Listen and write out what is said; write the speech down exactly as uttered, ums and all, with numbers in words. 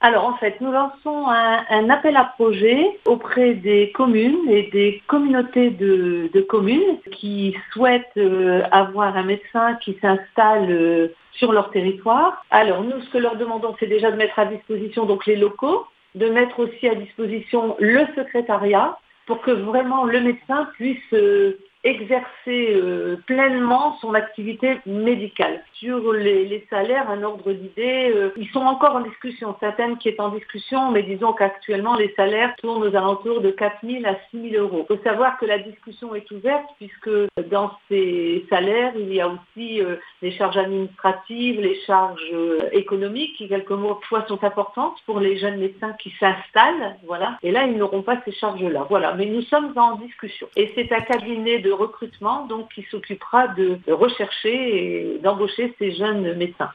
Alors en fait, nous lançons un, un appel à projet auprès des communes et des communautés de, de communes qui souhaitent euh, avoir un médecin qui s'installe euh, sur leur territoire. Alors nous, ce que leur demandons, c'est déjà de mettre à disposition donc les locaux, de mettre aussi à disposition le secrétariat pour que vraiment le médecin puisse euh, exercer euh, pleinement son activité médicale. Sur les, les salaires, un ordre d'idée, euh, ils sont encore en discussion. C'est un thème qui est en discussion, mais disons qu'actuellement, les salaires tournent aux alentours de quatre mille à six mille euros. Il faut savoir que la discussion est ouverte puisque dans ces salaires, il y a aussi euh, les charges administratives, les charges euh, économiques qui, quelquefois, sont importantes pour les jeunes médecins qui s'installent. Voilà. Et là, ils n'auront pas ces charges-là. Voilà. Mais nous sommes en discussion. Et c'est un cabinet de recrutement donc qui s'occupera de rechercher et d'embaucher ces jeunes médecins.